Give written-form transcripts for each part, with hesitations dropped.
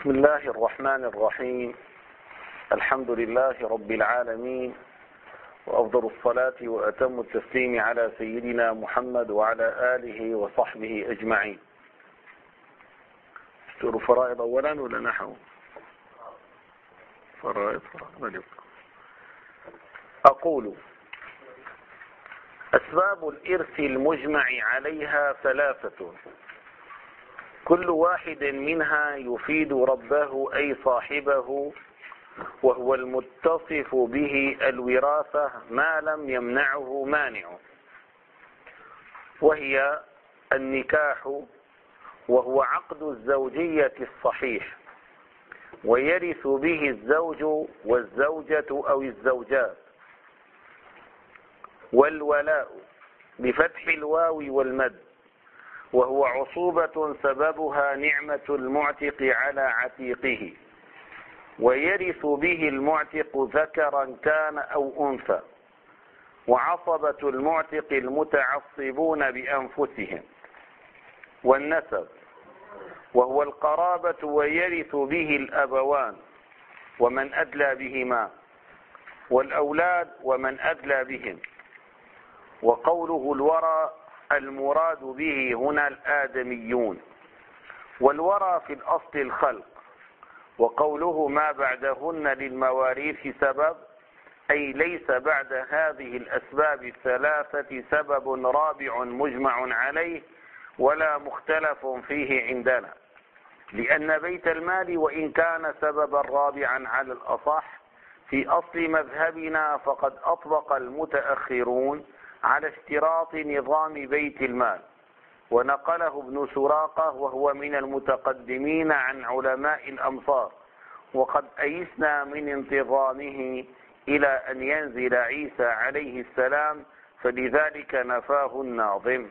بسم الله الرحمن الرحيم. الحمد لله رب العالمين، وأفضل الصلاة وأتم التسليم على سيدنا محمد وعلى آله وصحبه أجمعين. اشتروا فرائض أولا ولا نحو؟ فرائض. أقول: أسباب الإرث المجمع عليها ثلاثة، كل واحد منها يفيد ربه أي صاحبه، وهو المتصف به الوراثة ما لم يمنعه مانع، وهي النكاح، وهو عقد الزوجية الصحيح، ويرث به الزوج والزوجة أو الزوجات، والولاء بفتح الواو والمد، وهو عصوبة سببها نعمة المعتق على عتيقه، ويرث به المعتق ذكرا كان أو أنثى، وعصبة المعتق المتعصبون بأنفسهم، والنسب، وهو القرابة، ويرث به الأبوان ومن أدلى بهما، والأولاد ومن أدلى بهم. وقوله الورى المراد به هنا الآدميون، والورى في الأصل الخلق. وقوله ما بعدهن للمواريث سبب، أي ليس بعد هذه الأسباب الثلاثة سبب رابع مجمع عليه ولا مختلف فيه عندنا، لأن بيت المال وإن كان سببا رابعا على الأصح في أصل مذهبنا، فقد أطبق المتأخرون على اشتراط نظام بيت المال، ونقله ابن سراقة وهو من المتقدمين عن علماء الأمصار، وقد أيسنا من انتظامه إلى أن ينزل عيسى عليه السلام، فلذلك نفاه الناظم.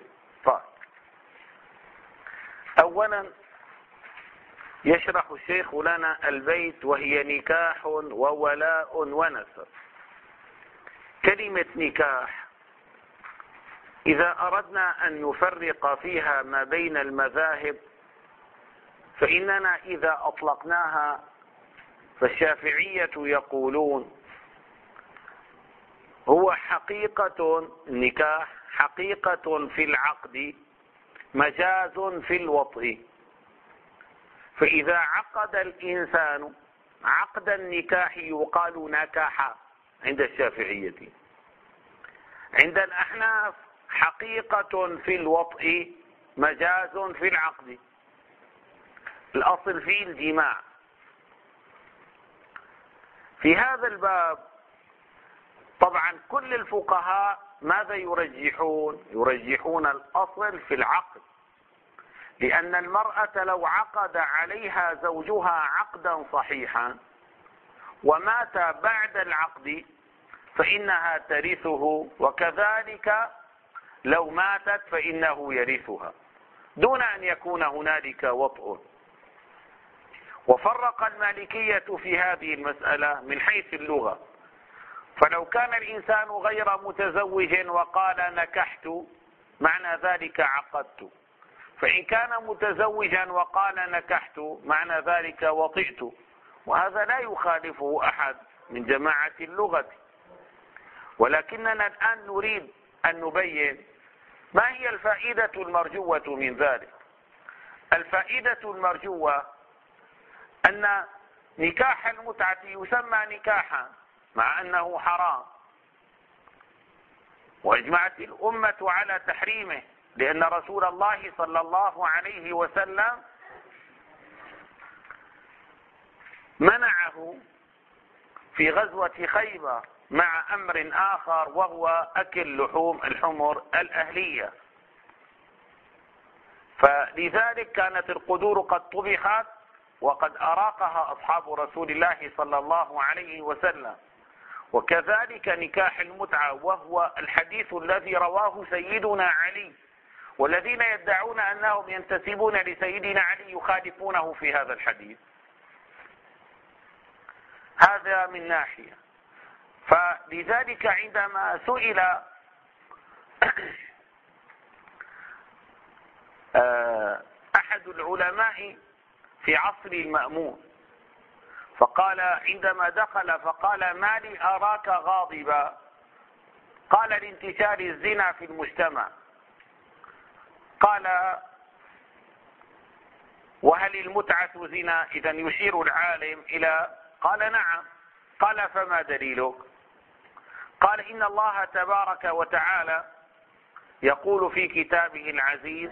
أولا يشرح الشيخ لنا البيت، وهي نكاح وولاء ونسب. كلمة نكاح إذا أردنا أن نفرق فيها ما بين المذاهب، فإننا إذا أطلقناها، فالشافعية يقولون هو حقيقة النكاح حقيقة في العقد، مجاز في الوطء. فإذا عقد الإنسان عقد النكاح يقال نكح عند الشافعية. عند الأحناف حقيقة في الوطء، مجاز في العقد، الأصل فيه الجماع. في هذا الباب طبعا كل الفقهاء ماذا يرجحون؟ يرجحون الأصل في العقد، لأن المرأة لو عقد عليها زوجها عقدا صحيحا ومات بعد العقد فإنها ترثه، وكذلك لو ماتت فإنه يرثها دون أن يكون هنالك وطء. وفرق المالكية في هذه المسألة من حيث اللغة، فلو كان الإنسان غير متزوج وقال نكحت معنى ذلك عقدت، فإن كان متزوجا وقال نكحت معنى ذلك وطئت، وهذا لا يخالفه أحد من جماعة اللغة. ولكننا الآن نريد أن نبين ما هي الفائدة المرجوة من ذلك. الفائدة المرجوة أن نكاح المتعة يسمى نكاحا مع أنه حرام، وأجمعت الأمة على تحريمه، لأن رسول الله صلى الله عليه وسلم منعه في غزوة خيبر مع أمر آخر، وهو أكل لحوم الحمر الأهلية. فلذلك كانت القدور قد طبخت وقد أراقها أصحاب رسول الله صلى الله عليه وسلم. وكذلك نكاح المتعة، وهو الحديث الذي رواه سيدنا علي، والذين يدعون أنهم ينتسبون لسيدنا علي يخالفونه في هذا الحديث. هذا من ناحية. فلذلك عندما سئل أحد العلماء في عصر المأمون، فقال عندما دخل فقال: ما لي أراك غاضبا؟ قال: لانتشار الزنا في المجتمع. قال: وهل المتعة زنا؟ إذا يشير العالم إلى، قال: نعم. قال: فما دليلك؟ قال: إن الله تبارك وتعالى يقول في كتابه العزيز: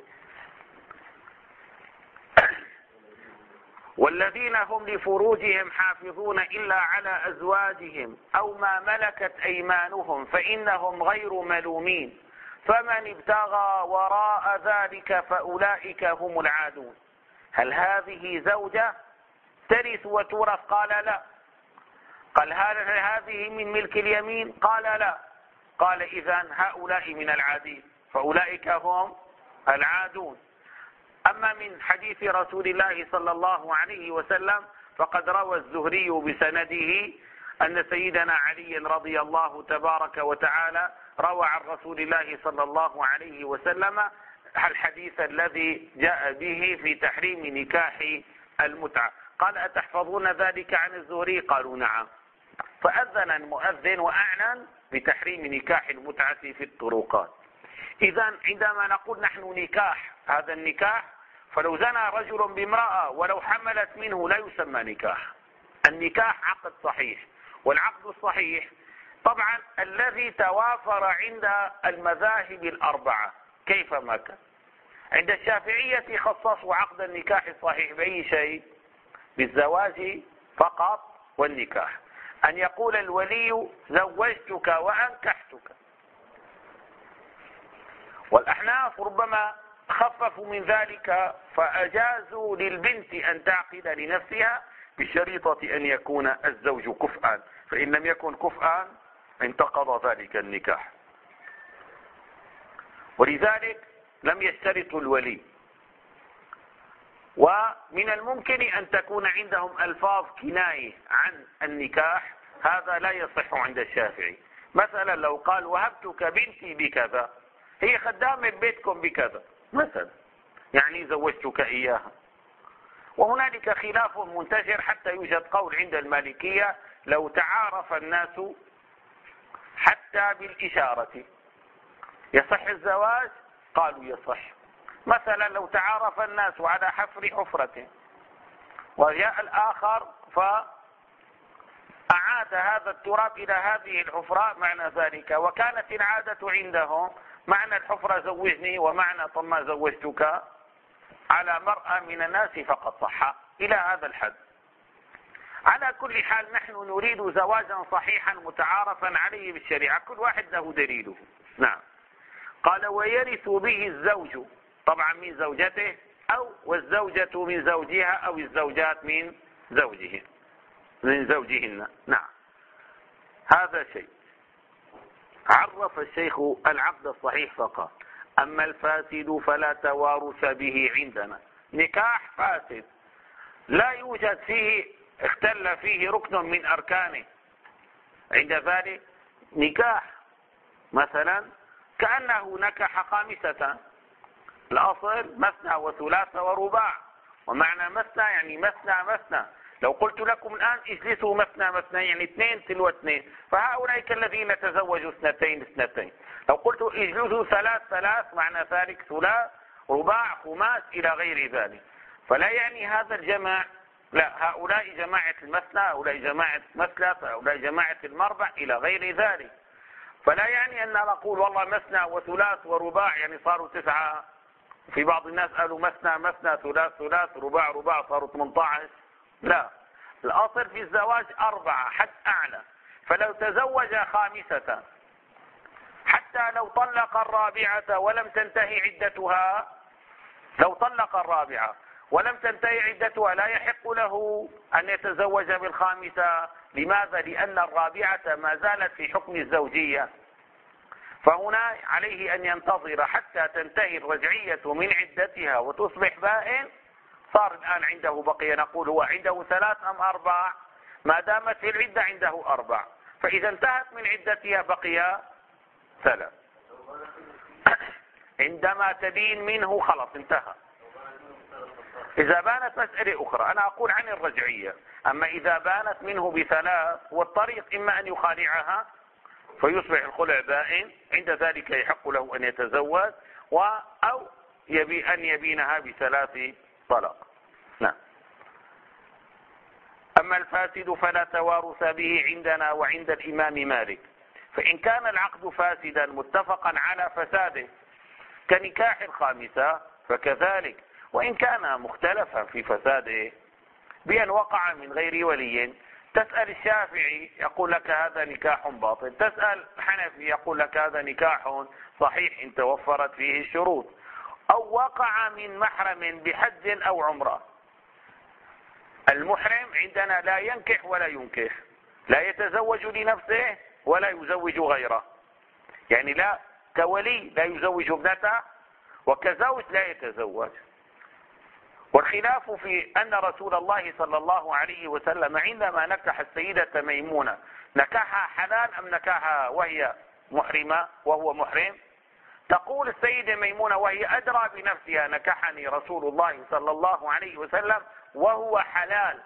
والذين هم لفروجهم حافظون إلا على أزواجهم أو ما ملكت أيمانهم فإنهم غير ملومين، فمن ابتغى وراء ذلك فأولئك هم العادون. هل هذه زوجة ترث وتورث؟ قال: لا. قال: هل هذه من ملك اليمين؟ قال: لا. قال: إذن هؤلاء من العادين، فأولئك هم العادون. أما من حديث رسول الله صلى الله عليه وسلم فقد روى الزهري بسنده أن سيدنا علي رضي الله تبارك وتعالى روى عن رسول الله صلى الله عليه وسلم الحديث الذي جاء به في تحريم نكاح المتعة. قال: أتحفظون ذلك عن الزهري؟ قالوا: نعم. فأذن المؤذن وأعلن بتحريم نكاح المتعة في الطرقات. إذا عندما نقول نحن نكاح، هذا النكاح، فلو زنى رجل بامرأة ولو حملت منه لا يسمى نكاح. النكاح عقد صحيح، والعقد الصحيح طبعا الذي توافر عند المذاهب الأربعة كيفما كان. عند الشافعية خصصوا عقد النكاح الصحيح بأي شيء؟ بالزواج فقط والنكاح، أن يقول الولي: زوجتك وأنكحتك. والأحناف ربما خففوا من ذلك فأجازوا للبنت أن تعقد لنفسها بشريطة أن يكون الزوج كفءا، فإن لم يكن كفءا انتقض ذلك النكاح. ولذلك لم يشترطوا الولي. ومن الممكن أن تكون عندهم ألفاظ كناية عن النكاح، هذا لا يصح عند الشافعي. مثلا لو قال: وهبتك بنتي بكذا، هي خدامة بيتكم بكذا مثلا، يعني زوجتك إياها. وهنالك خلاف منتشر حتى يوجد قول عند المالكية: لو تعارف الناس حتى بالإشارة يصح الزواج؟ قالوا يصح. مثلا لو تعارف الناس على حفر حفرة وجاء الآخر فأعاد هذا التراب إلى هذه الحفرة، معنى ذلك وكانت العادة عندهم معنى الحفرة زوجني ومعنى طما زوجتك على مرأة من الناس فقد صح إلى هذا الحد. على كل حال نحن نريد زواجا صحيحا متعارفا عليه بالشريعة، كل واحد له دليله. نعم. قال: ويرث به الزوج، طبعا من زوجته، أو والزوجة من زوجها، أو الزوجات من زوجهن. نعم. هذا شيء. عرف الشيخ العقد الصحيح فقال: أما الفاسد فلا توارث به عندنا. نكاح فاسد لا يوجد فيه، اختل فيه ركن من أركانه، عند ذلك نكاح مثلا كأنه نكح خامسة. الأصل مثنى وثلاث ورباع، ومعنى مثنى يعني مثنى. لو قلت لكم الآن اجلسوا مثنى يعني 2 تلو 2، فهؤلاء الذين تزوجوا 2 لو قلت اجلسوا 3 معنى ذلك ثلاث رباع خماس إلى غير ذلك. فلا يعني هذا الجماع، لا، هؤلاء جماعة المثنى، هؤلاء جماعة مثلث، هؤلاء جماعة المربع إلى غير ذلك. فلا يعني أن نقول والله مثنى وثلاث ورباع يعني صاروا 9. في بعض الناس قالوا مثنى ثلاث رباع صاروا 18. لا، الأصل في الزواج 4 حد أعلى. فلو تزوج خامسة حتى لو طلق الرابعة ولم تنتهي عدتها، لو طلق الرابعة ولم تنتهي عدتها لا يحق له أن يتزوج بالخامسة. لماذا؟ لأن الرابعة ما زالت في حكم الزوجية، فهنا عليه أن ينتظر حتى تنتهي الرجعية من عدتها وتصبح بائن. صار الآن عنده بقي، نقول هو عنده 3 أم 4؟ ما دامت في العدة عنده 4، فإذا انتهت من عدتها بقي 3. عندما تبين منه خلاص انتهى. إذا بانت مسألة أخرى، أنا أقول عن الرجعية. أما إذا بانت منه بثلاث والطريق إما أن يخالعها فيصبح الخلع بائن، عند ذلك يحق له أن يتزوج أو أن يبينها بثلاث طلاق. نعم. أما الفاسد فلا توارث به عندنا وعند الإمام مالك، فإن كان العقد فاسدا متفقا على فساده كنكاح الخامسة فكذلك، وإن كان مختلفا في فساده بأن وقع من غير ولي، تسأل الشافعي يقول لك هذا نكاح باطل، تسأل الحنفي يقول لك هذا نكاح صحيح إن توفرت فيه الشروط. أو وقع من محرم بحج أو عمرة. المحرم عندنا لا ينكح ولا ينكح، لا يتزوج لنفسه ولا يزوج غيره، يعني لا كولي لا يزوج ابنته وكزوج لا يتزوج. والخلاف في أن رسول الله صلى الله عليه وسلم عندما نكح السيدة ميمونة نكحها حلال أم نكحها وهي محرمة وهو محرم؟ تقول السيدة ميمونة وهي أدرى بنفسها نكحني رسول الله صلى الله عليه وسلم وهو حلال،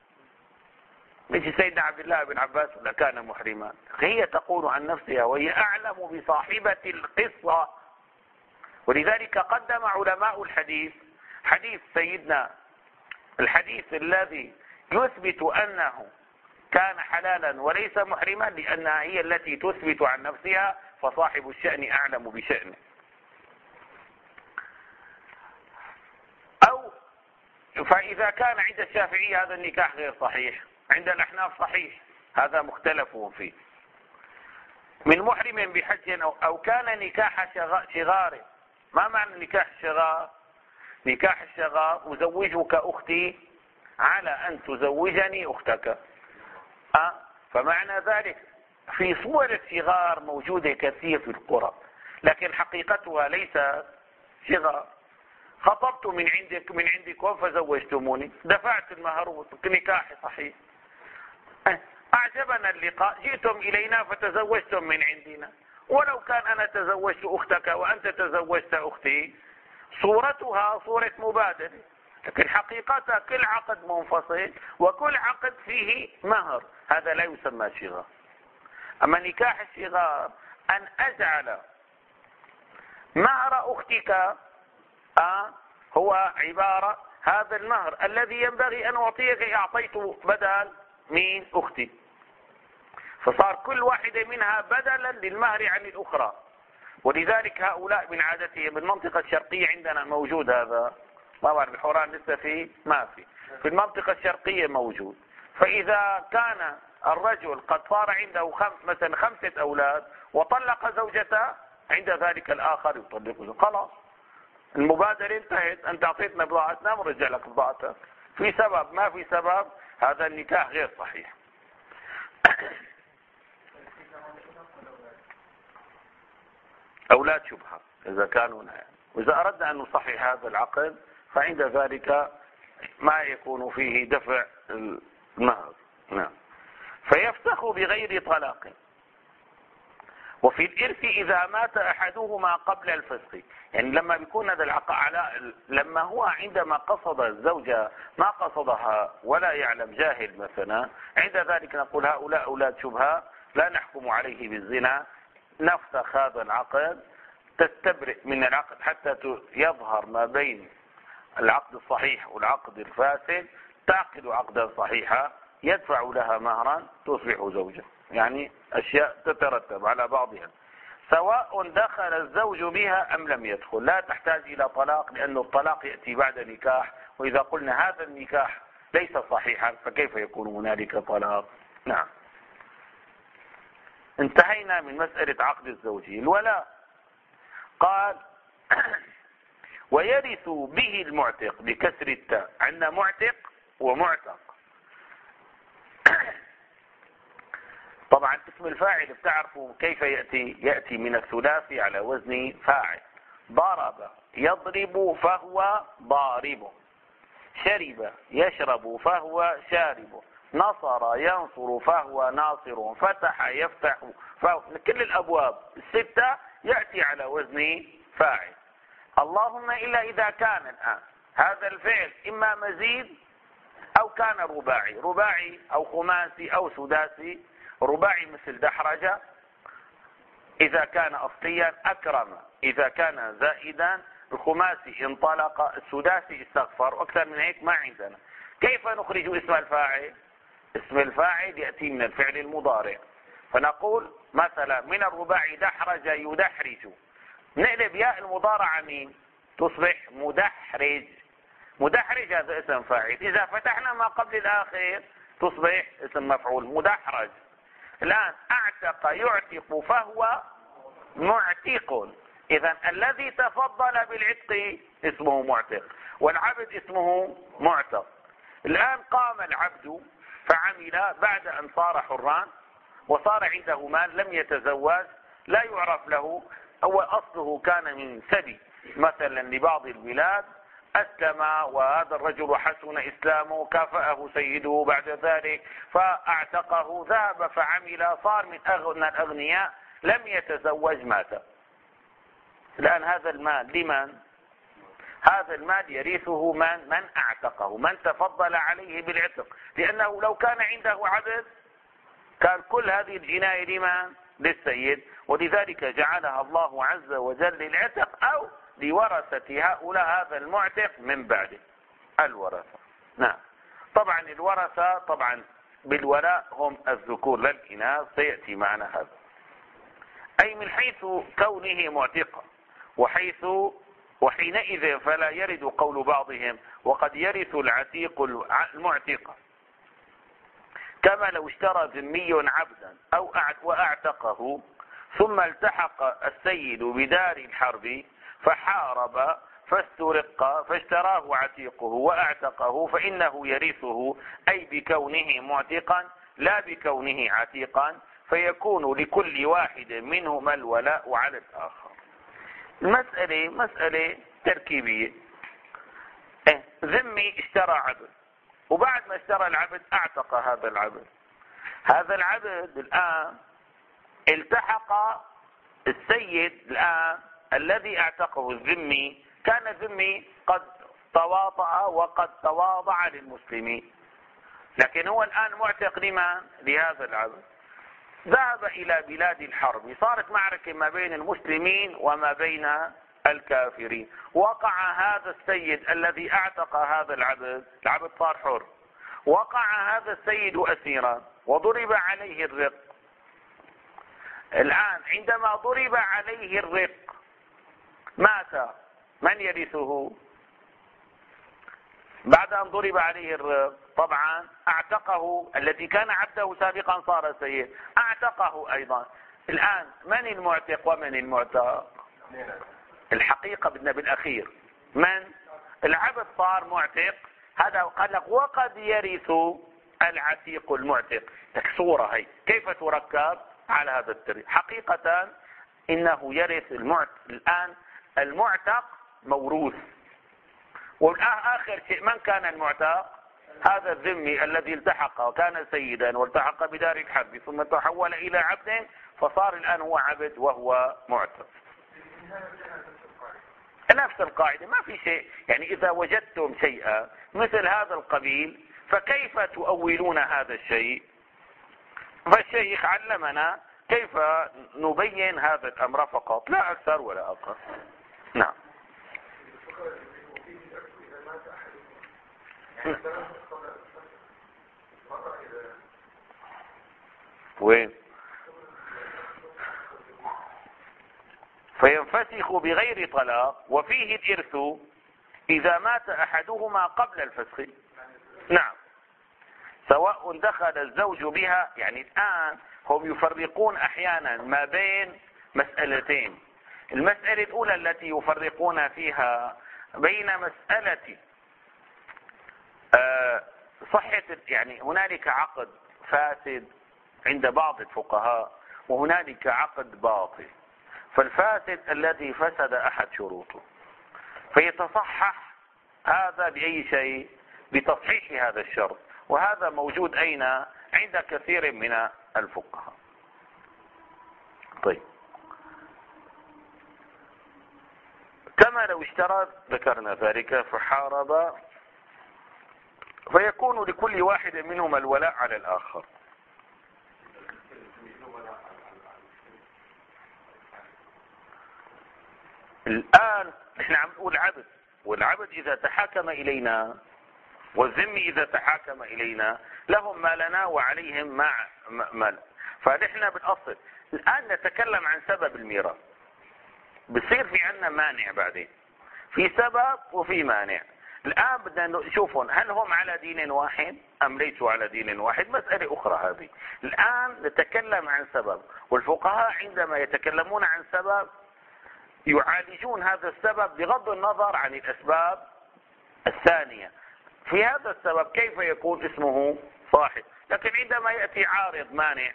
مش سيدنا عبد الله بن عباس ولا كان محرما. هي تقول عن نفسها وهي أعلم بصاحبة القصة. ولذلك قدم علماء الحديث حديث سيدنا، الحديث الذي يثبت أنه كان حلالا وليس محرما، لأنها هي التي تثبت عن نفسها، فصاحب الشأن أعلم بشأنه. أو فإذا كان عند الشافعي هذا النكاح غير صحيح، عند الأحناف صحيح، هذا مختلفهم فيه. من محرم بحج أو كان نكاح شغار. ما معنى نكاح الشغار؟ نكاح الشغار أزوجك أختي على أن تزوجني أختك. فمعنى ذلك في صور الصغار موجودة كثير في القرى، لكن حقيقتها ليس صغار. خطبت من عندكم فزوجتموني، دفعت المهر، نكاح صحيح. أعجبنا اللقاء، جئتم إلينا فتزوجتم من عندنا. ولو كان أنا تزوجت أختك وأنت تزوجت أختي صورتها صورة مبادلة، لكن حقيقتها كل عقد منفصل وكل عقد فيه مهر، هذا لا يسمى شغار. أما نكاح الشغار أن أجعل مهر أختك هو عبارة هذا المهر الذي ينبغي أن أعطيك أعطيته بدل من أختي، فصار كل واحدة منها بدلا للمهر عن الأخرى. ولذلك هؤلاء من عادتهم بالمنطقة الشرقية عندنا موجود هذا، ما بعرف الحوران لسه فيه ما في المنطقة الشرقية موجود. فإذا كان الرجل قد صار عنده مثلا 5 أولاد وطلق زوجته، عند ذلك الآخر يطلق زوجته، خلاص المبادرة انتهت، أنت أعطيتنا بضاعتنا ونرجع لك بضاعتك. في سبب ما في سبب هذا النكاح غير صحيح. أولاد شبهة إذا كانوا وإذا أردنا أن نصحح هذا العقد فعند ذلك ما يكون فيه دفع المهر. نعم. فيفسخ بغير طلاق. وفي الإرث إذا مات أحدهما قبل الفسخ، يعني لما بيكون هذا العقد لما هو عندما قصد الزوجة ما قصدها ولا يعلم، جاهل مثلا، عند ذلك نقول هؤلاء أولاد شبهة لا نحكم عليه بالزنا، نفسخ هذا العقد، تستبرئ من العقد حتى يظهر ما بين العقد الصحيح والعقد الفاسد، تعقد عقدا صحيحا يدفع لها مهرا تصبح زوجة. يعني أشياء تترتب على بعضها، سواء دخل الزوج بها أم لم يدخل، لا تحتاج إلى طلاق، لأن الطلاق يأتي بعد نكاح، وإذا قلنا هذا النكاح ليس صحيحا فكيف يكون هنالك طلاق؟ نعم. انتهينا من مسألة عقد الزوجية. الولاء قال ويرث به المعتق بكسر التاء، عندنا معتق ومعتق. طبعا اسم الفاعل بتعرفوا كيف يأتي من الثلاثي على وزن فاعل. ضرب يضرب فهو ضارب، شرب يشرب فهو شارب، نصر ينصر فهو ناصر، فتح يفتح فهو، كل الأبواب 6 يأتي على وزن فاعل. اللهم إلا إذا كان الآن هذا الفعل إما مزيد أو كان رباعي أو خماسي أو سداسي. رباعي مثل دحرج إذا كان أصليا، أكرم إذا كان زائدا، الخماسي انطلق، السداسي استغفر، وأكثر من هيك ما عندنا. كيف نخرج اسم الفاعل؟ اسم الفاعل يأتي من الفعل المضارع، فنقول مثلا من الرباعي دحرج يدحرج، نقلب ياء المضارعة مين؟ تصبح مدحرج. مدحرج هذا اسم فاعل، إذا فتحنا ما قبل الآخر تصبح اسم مفعول مدحرج. الآن اعتق يعتق فهو معتق، إذا الذي تفضل بالعتق اسمه معتق، والعبد اسمه معتق. الآن قام العبد فعمل بعد أن صار حران وصار عنده مال، لم يتزوج، لا يعرف له، هو أصله كان من سبي مثلا لبعض البلاد، أسلم وهذا الرجل حسن إسلامه، كافأه سيده بعد ذلك فاعتقه، ذهب فعمل، صار من أغنى الأغنياء، لم يتزوج، مات. الآن هذا المال لمن؟ هذا المال يرثه من اعتقه، من تفضل عليه بالعتق، لأنه لو كان عنده عبد كان كل هذه الجناية لمن؟ للسيد، ولذلك جعلها الله عز وجل للعتق أو لورثة هؤلاء هذا المعتق من بعده الورثة. نعم. طبعا الورثة طبعا بالولاء هم الذكور لا الإناث، سيأتي معنا هذا. أي من حيث كونه معتقا، وحينئذ فلا يرد قول بعضهم وقد يرث العتيق المعتق، كما لو اشترى ذمي عبدا وأعتقه، ثم التحق السيد بدار الحرب فحارب فاسترق فاشتراه عتيقه وأعتقه، فإنه يرثه، أي بكونه معتقا لا بكونه عتيقا، فيكون لكل واحد منهما الولاء على الآخر. المسألة مسألة تركيبية. ذمي اشترى عبد، وبعد ما اشترى العبد اعتق هذا العبد. هذا العبد الآن التحق السيد الآن الذي اعتقه الذمي، كان الذمي قد تواطأ وقد تواضع للمسلمين، لكن هو الآن معتق لمن؟ لهذا العبد. ذهب إلى بلاد الحرب، صارت معركة ما بين المسلمين وما بين الكافرين، وقع هذا السيد الذي اعتق هذا العبد صار حر، وقع هذا السيد أسيرا وضرب عليه الرق. الآن عندما ضرب عليه الرق مات، من يرثه؟ بعد أن ضرب عليه الرق طبعا اعتقه، الذي كان عبده سابقا صار سيد، اعتقه أيضا. الآن من المعتق ومن المعتق؟ الحقيقة بدنا بالأخير من؟ العبد صار معتق، هذا قال لك وقد يرث العتيق المعتق. لك صورة هي كيف تركب على هذا الطريق. حقيقة إنه يرث الآن المعتق موروث، والآخر شيء من كان المعتق؟ هذا الذمي الذي التحق وكان سيدا والتحق بدار الحرب ثم تحول إلى عبد، فصار الآن هو عبد وهو معتق. نفس القاعدة، ما في شيء، يعني إذا وجدتم شيئا مثل هذا القبيل فكيف تؤولون هذا الشيء؟ فالشيخ علمنا كيف نبين هذا الأمر فقط، لا أكثر ولا أقل. نعم. وين؟ فينفسخ بغير طلاق، وفيه الإرث إذا مات أحدهما قبل الفسخ. نعم. سواء دخل الزوج بها، يعني الآن هم يفرقون أحيانا ما بين مسألتين. المسألة الأولى التي يفرقون فيها بين مسألة صحة، يعني هنالك عقد فاسد عند بعض الفقهاء وهنالك عقد باطل. فالفاسد الذي فسد أحد شروطه، فيتصحح هذا بأي شيء؟ بتصحيح هذا الشرط، وهذا موجود أين؟ عند كثير من الفقهاء. طيب، كما لو اشترى، ذكرنا ذلك، فحارب، فيكون لكل واحد منهما الولاء على الآخر. الآن نحن عم نقول عبد، والعبد إذا تحاكم إلينا والذمي إذا تحاكم إلينا لهم ما لنا وعليهم ما. فنحن بالأصل الآن نتكلم عن سبب الميراث. بصير في عنا مانع بعدين، في سبب وفي مانع. الآن بدنا نشوفهم هل هم على دين واحد أم ليسوا على دين واحد، مسألة أخرى هذه. الآن نتكلم عن سبب، والفقهاء عندما يتكلمون عن سبب يعالجون هذا السبب بغض النظر عن الأسباب الثانية. في هذا السبب كيف يكون اسمه صاحب، لكن عندما يأتي عارض مانع،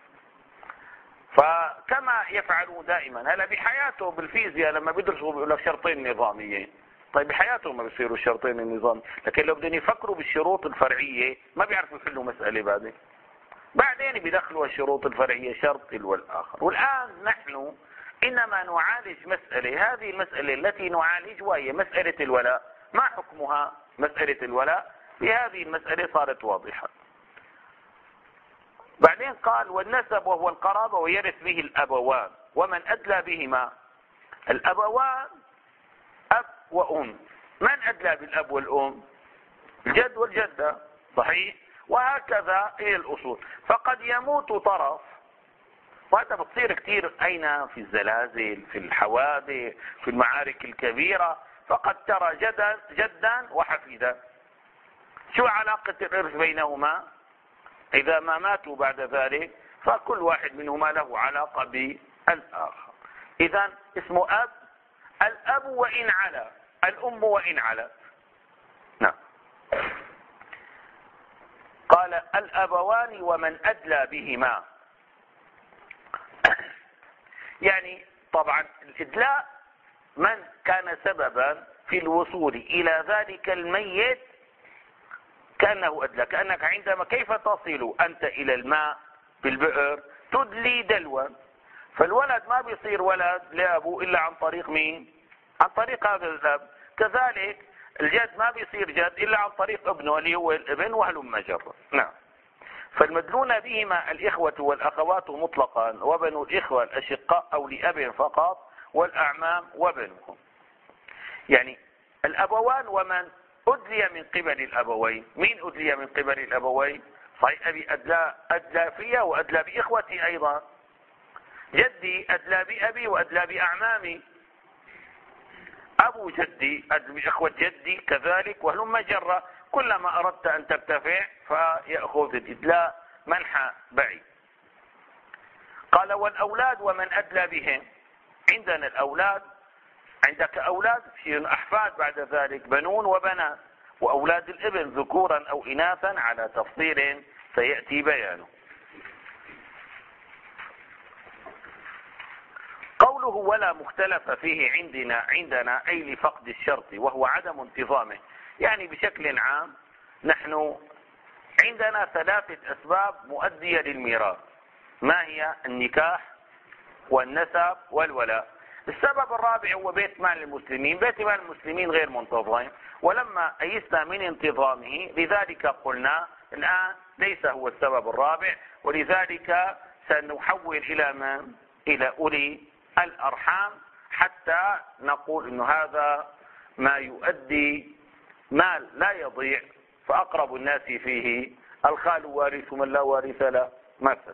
فكما يفعلون دائما. هلا بحياته بالفيزياء لما بيدرسوا بيقول لك شرطين نظاميين، طيب بحياتهم ما بيصيروا الشرطين النظامي، لكن لو بدهم يفكروا بالشروط الفرعية ما بيعرفوا يحلوا مسألة. بعدين بيدخلوا الشروط الفرعية شرط تلو الآخر. والآن نحن إنما نعالج مسألة، هذه المسألة التي نعالج وهي مسألة الولاء. ما حكمها مسألة الولاء؟ بهذه المسألة صارت واضحة. بعدين قال والنسب وهو القرابة ويرث به الأبوان ومن أدلى بهما. الأبوان أب وأم، من أدلى بالأب والأم؟ الجد والجدة، صحيح؟ وهكذا هي الأصول. فقد يموت طرف، وهذا بتصير كثير أين؟ في الزلازل، في الحوادث، في المعارك الكبيرة، فقد ترى جدا وحفيدا. شو علاقة الإرث بينهما؟ إذا ما ماتوا بعد ذلك فكل واحد منهما له علاقة بالآخر. إذا اسمه أب، الأب وإن علا، الأم وإن علا. نعم. قال الأبوان ومن أدلى بهما. يعني طبعا الإدلاء من كان سببا في الوصول إلى ذلك الميت كأنه أدلى. كأنك عندما كيف تصل أنت إلى الماء بالبئر؟ تدلي دلوا. فالولد ما بيصير ولد لأبوه إلا عن طريق مين؟ عن طريق هذا الأب. كذلك الجد ما بيصير جد إلا عن طريق ابنه اللي هو الابن وهلم جرا. نعم. فالمدلون بهما الإخوة والأخوات مطلقا، وبنو الإخوة الأشقاء أو لأب فقط، والأعمام وبنوهم. يعني الأبوان ومن أدلي من قبل الأبوين. مين أدلي من قبل الأبوين؟ صحيح أبي أدلى فيا وأدلى بإخوتي أيضا. جدي أدلى بأبي وأدلى بأعمامي. أبو جدي أدلى بإخوة جدي كذلك وهلم جرة. كلما أردت أن ترتفع فيأخذ الإدلاء منحى بعيد. قال والأولاد ومن أدلى بهم. عندنا الأولاد، عندك أولاد في أحفاد بعد ذلك، بنون وبنات، وأولاد الابن ذكورا أو إناثا على تفصيل سيأتي بيانه. قوله ولا مختلف فيه عندنا أي لفقد الشرط وهو عدم انتظامه. يعني بشكل عام نحن عندنا ثلاثة أسباب مؤدية للميراث. ما هي؟ النكاح والنسب والولاء. السبب الرابع هو بيت مال المسلمين. بيت مال المسلمين غير منتظم، ولما أيسنا من انتظامه لذلك قلنا الآن ليس هو السبب الرابع، ولذلك سنحول إلى من؟ إلى أولي الأرحام، حتى نقول إنه هذا ما يؤدي مال لا يضيع، فأقرب الناس فيه الخال وارث من لا وارث له مثلا.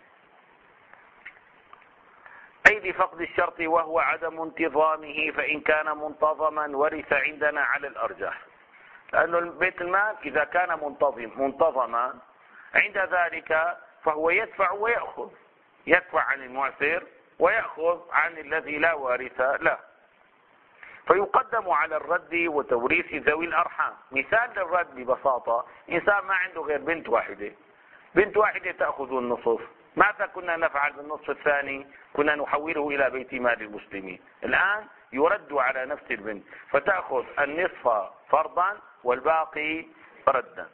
أي لفقد الشرط وهو عدم انتظامه، فإن كان منتظما ورث عندنا على الأرجح، لأنه بيت المال إذا كان منتظما عند ذلك فهو يدفع ويأخذ، يدفع عن المعسر ويأخذ عن الذي لا وارث له، فيقدم على الرد وتوريث ذوي الأرحام. مثال للرد ببساطة، إنسان ما عنده غير بنت واحدة، بنت واحدة تأخذ النصف، ماذا كنا نفعل بالنصف الثاني؟ كنا نحوله إلى بيت مال المسلمين. الآن يرد على نفس البنت، فتأخذ النصف فرضا والباقي ردا.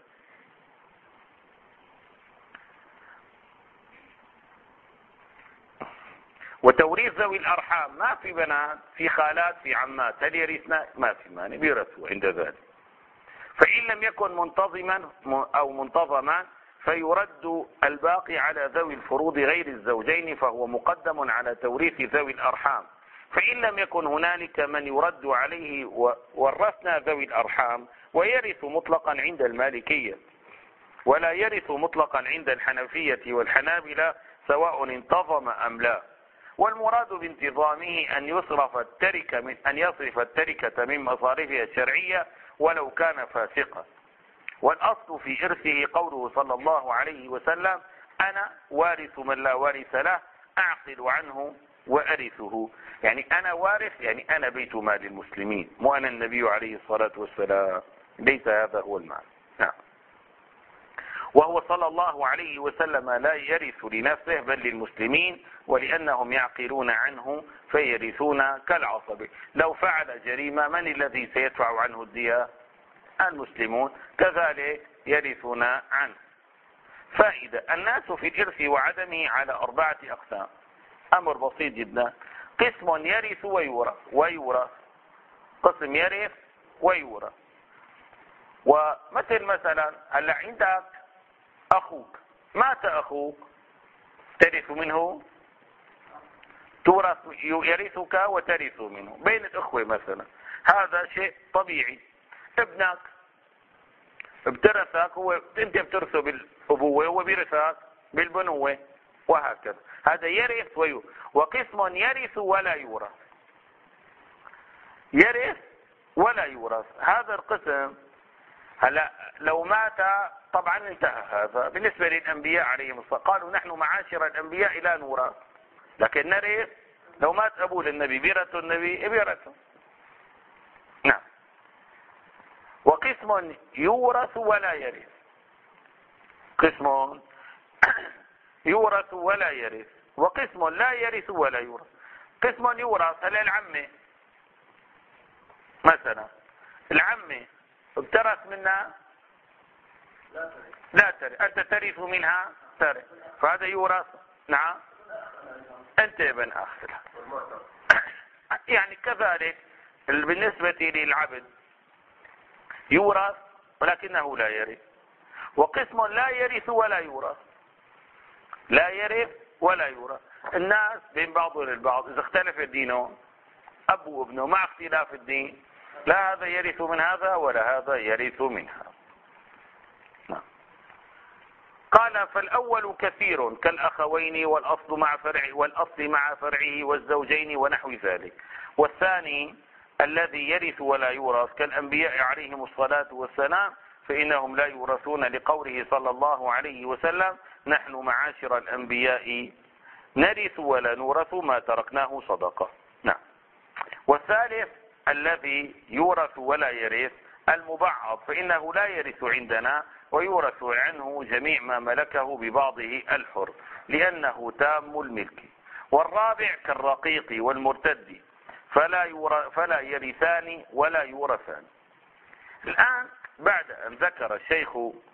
وتوريث ذوي الأرحام ما في بنات، في خالات، في عمات، هل يرثنا؟ ما في مانع، بيرثوا عند ذلك. فإن لم يكن منتظما أو منتظما فيرد الباقي على ذوي الفروض غير الزوجين، فهو مقدم على توريث ذوي الأرحام. فإن لم يكن هنالك من يرد عليه ورثنا ذوي الأرحام، ويرث مطلقا عند المالكية، ولا يرث مطلقا عند الحنفية والحنابلة سواء انتظم أم لا. والمراد بانتظامه أن يصرف التركة من مصارفها الشرعية ولو كان فاسقا. والأصل في إرثه قوله صلى الله عليه وسلم: أنا وارث من لا وارث له، أعقل عنه وأرثه. يعني أنا وارث، يعني أنا بيت مال المسلمين، مو أنا النبي عليه الصلاة والسلام. ليس هذا هو المعنى. نعم. وهو صلى الله عليه وسلم لا يرث لنفسه بل للمسلمين، ولأنهم يعقلون عنه فيرثون كالعصبة. لو فعل جريمة من الذي سيدفع عنه الدية؟ المسلمون، كذلك يرثون عنه. فائدة: الناس في الإرث وعدمه على 4 أقسام. أمر بسيط جدا. قسم يرث ويورث. قسم يرث ويورث. مثلا هلا عندك أخوك، مات أخوك، ترث منه، يرثك وترث منه. بين الأخوة مثلا هذا شيء طبيعي. ابنك بترثك، انت بترثه بالأبوة وبيرثك بالبنوة، وهكذا. هذا يرث ويورث. وقسم يرث ولا يورث. يرث ولا يورث، هذا القسم هلا لو مات طبعا انتهى. هذا بالنسبة للأنبياء عليهم الصلاة، قالوا نحن معاشر الأنبياء لا نورث، لكن نرث. لو مات أبوه للنبي بيرث النبي بيرثه. نعم. وقسم يورث ولا يرث. قسم يورث ولا يرث، وقسم لا يرث ولا يورث. قسم يورث، هلا العمة مثلا، العمة ابترث منها لا ترث، أنت ترث منها ترث، فهذا يورث. نعم. أنت ابن أخ. يعني كذلك بالنسبة للعبد يورث ولكنه لا يرث. وقسم لا يرث ولا يورث. لا يرث ولا يورث. الناس بين بعضهم البعض إذا اختلف دينهم، أب وابنه مع اختلاف الدين، لا هذا يرث من هذا ولا هذا يرث من هذا. قال: فالأول كثير كالأخوين والأصل مع فرعه والزوجين ونحو ذلك. والثاني الذي يرث ولا يورث كالأنبياء عليهم الصلاة والسلام، فإنهم لا يورثون لقوله صلى الله عليه وسلم: نحن معاشر الأنبياء نرث ولا نورث ما تركناه صدقة. نعم. والثالث الذي يورث ولا يرث المبعض، فإنه لا يرث عندنا ويورث عنه جميع ما ملكه ببعضه الحر لأنه تام الملك. والرابع كالرقيق والمرتد فلا يرثان ولا يورثان. الآن بعد أن ذكر الشيخ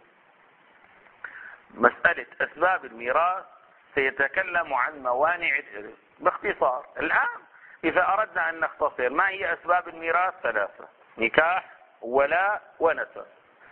مسألة أسباب الميراث سيتكلم عن موانع الإرث باختصار. الآن إذا أردنا أن نختصر، ما هي أسباب الميراث؟ 3: نكاح، ولاء، ونسب.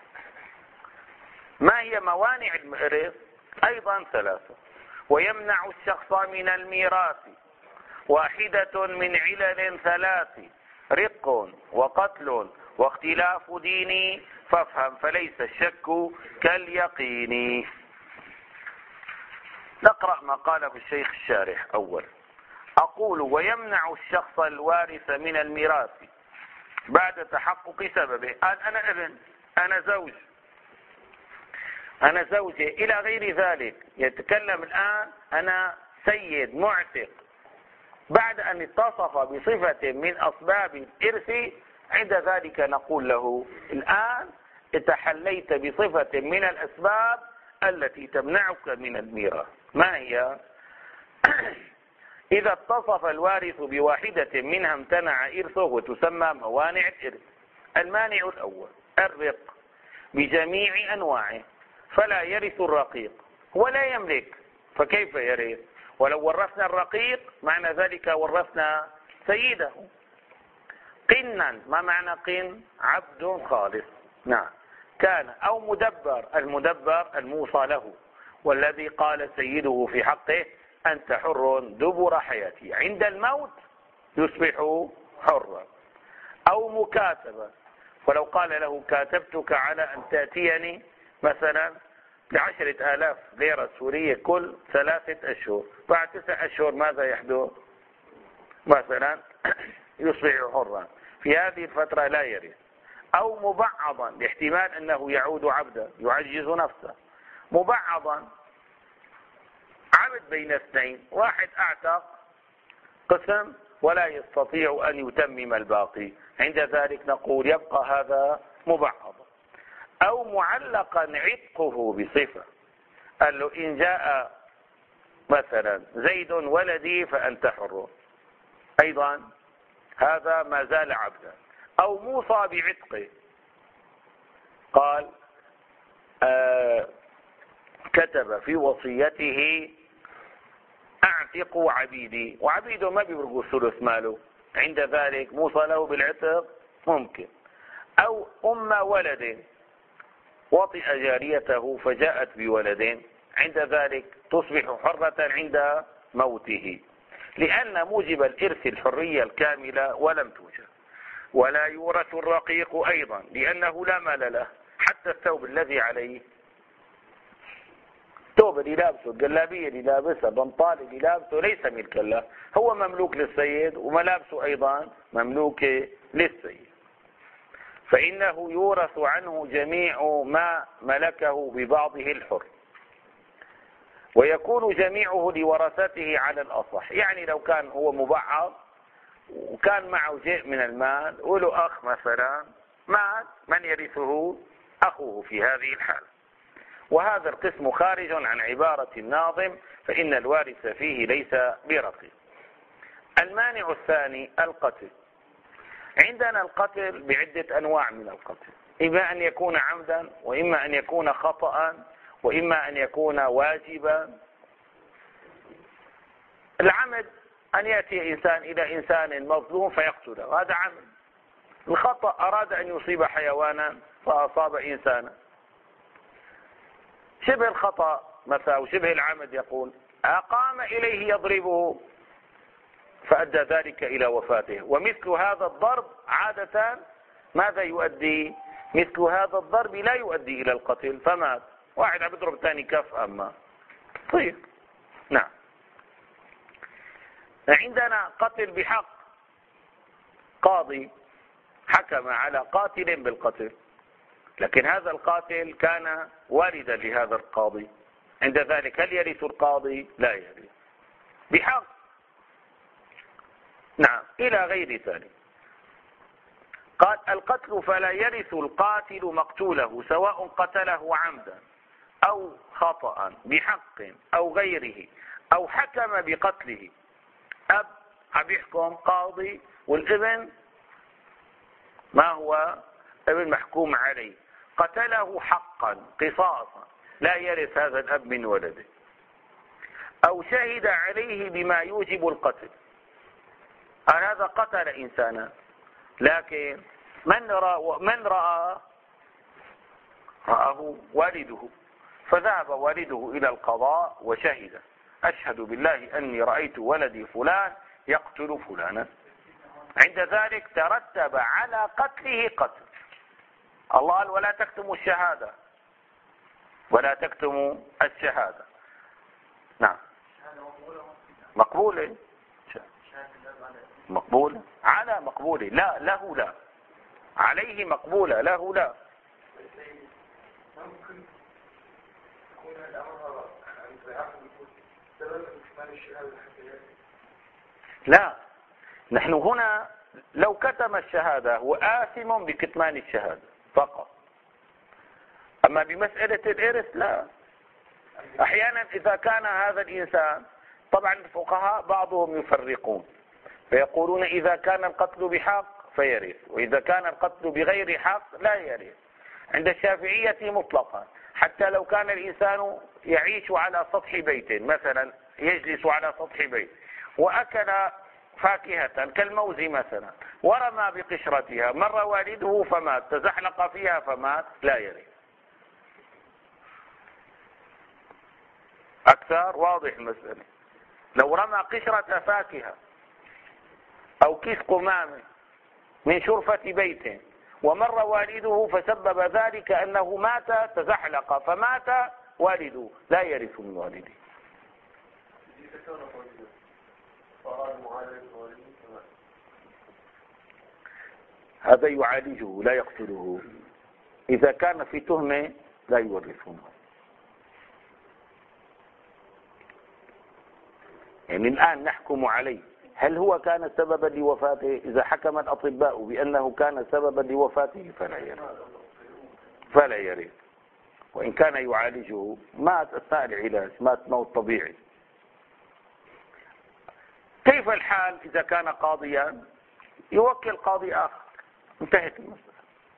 ما هي موانع الإرث؟ أيضا 3: ويمنع الشخص من الميراث 1 من علل 3: رق وقتل واختلاف دين، فافهم فليس الشك كاليقين. نقرأ ما قاله الشيخ الشارح. أول: أقول ويمنع الشخص الوارث من الميراث بعد تحقق سببه. قال: أنا ابن، أنا زوج، أنا زوجة، إلى غير ذلك. يتكلم الآن أنا سيد معتق، بعد أن اتصف بصفة من أسباب الإرث، عند ذلك نقول له: الآن تحليت بصفة من الأسباب التي تمنعك من الميراث. ما هي؟ إذا اتصف الوارث ب1 منها امتنع إرثه، وتسمى موانع الإرث. المانع الأول الرق بجميع أنواعه، فلا يرث الرقيق ولا يملك، فكيف يرث؟ ولو ورثنا الرقيق معنى ذلك ورثنا سيده. قنا، ما معنى قن؟ عبد خالص. نعم. كان أو مدبر، المدبر الموصى له، والذي قال سيده في حقه أنت حر دبر حياتي، عند الموت يصبح حرا. أو مكاتبة، ولو قال له كاتبتك على أن تأتيني مثلا ب10,000 ليرة سورية كل 3 أشهر، بعد 9 أشهر ماذا يحدث؟ مثلا يصبح حرا، في هذه الفترة لا يرث. أو مبعضا، لاحتمال أنه يعود عبدا يعجز نفسه. مبعضا عبد بين اثنين، واحد أعتق قسم ولا يستطيع أن يتمم الباقي، عند ذلك نقول يبقى هذا مبعضا. أو معلقا عتقه بصفة، قال له إن جاء مثلا زيد ولدي فأنت حر، أيضا هذا ما زال عبدا. أو موصى بعتقه، قال كتب في وصيته أعتق عبيدي، وعبيده ما بيبرقوا ثلث ماله، عند ذلك موصى له بالعتق ممكن. أو ولد وطئ جاريته فجاءت بولد، عند ذلك تصبح حرة عند موته، لأن موجب الإرث الحرية الكاملة ولم توجد. ولا يورث الرقيق أيضا لأنه لا مال له، حتى الثوب الذي عليه، الثوب اللي لابسه، الجلابية اللي لابسها، بنطال اللي لابسه ليس ملكا له، هو مملوك للسيد، وملابسه أيضا مملوكة للسيد، فإنه يورث عنه جميع ما ملكه ببعضه الحر، ويكون جميعه لورثته على الأصح. يعني لو كان هو مبعض وكان معه شيء من المال وله أخ مثلا مات، من يرثه؟ أخوه في هذه الحال. وهذا القسم خارج عن عبارة الناظم، فإن الوارث فيه ليس برقيق. المانع الثاني القتل. عندنا القتل بعدة أنواع من القتل، إما أن يكون عمدا، وإما أن يكون خطأ، وإما أن يكون واجبا. العمد أن يأتي إنسان إلى إنسان مظلوم فيقتله، هذا عمد. الخطأ أراد أن يصيب حيوانا فأصاب إنسانا. شبه الخطأ مثلا وشبه العمد يقول أقام إليه يضربه فأدى ذلك إلى وفاته. ومثل هذا الضرب عادة ماذا يؤدي؟ مثل هذا الضرب لا يؤدي إلى القتل، فمات. واحد عم يضرب ثاني كف أما طيب. نعم. عندنا قتل بحق، قاضي حكم على قاتل بالقتل، لكن هذا القاتل كان والدا لهذا القاضي، عند ذلك هل يرث القاضي؟ لا يرث بحق. نعم. إلى غير ذلك. قال القتل فلا يرث القاتل مقتوله سواء قتله عمدا أو خطأ بحق أو غيره أو حكم بقتله. أب عم يحكم قاضي والابن ما هو ابن محكوم عليه، قتله حقا قصاصا، لا يرث هذا الأب من ولده. أو شهد عليه بما يوجب القتل، هذا قتل إنسانا، لكن من رآه والده، فذهب والده إلى القضاء وشهد أشهد بالله أني رأيت ولدي فلان يقتل فلانا، عند ذلك ترتب على قتله قتل. الله قال ولا تكتموا الشهادة، ولا تكتموا الشهادة. نعم. مقبولة، مقبولة على مقبولة، لا له لا، عليه مقبولة له لا. ممكن يكون الأمر سبب إكمال الشهادة الحقيقية. لا، نحن هنا لو كتم الشهادة هو آثم بكتمان الشهادة فقط، أما بمسألة الإرث لا. أحيانا إذا كان هذا الإنسان، طبعا الفقهاء بعضهم يفرقون فيقولون إذا كان القتل بحق فيرث، وإذا كان القتل بغير حق لا يرث. عند الشافعية مطلقا، حتى لو كان الإنسان يعيش على سطح بيت مثلا يجلس على سطح بيت وأكل فاكهة كالموز مثلا ورمى بقشرتها، مر والده فمات، تزحلق فيها فمات، لا يرث. أكثر واضح المسألة. لو رمى قشرة فاكهة أو كيس قمامة من شرفة بيت ومر والده فسبب ذلك أنه مات، تزحلق فمات والده، لا يرث من والده. هذا يعالجه لا يقتله. إذا كان في تهمة لا يورثونه. يعني الآن نحكم عليه هل هو كان سببا لوفاته. إذا حكم الأطباء بأنه كان سببا لوفاته فلا يرث. وإن كان يعالجه مات أثناء العلاج، مات موت طبيعي. كيف الحال إذا كان قاضيا؟ يوكل قاضي آخر، انتهت المسألة.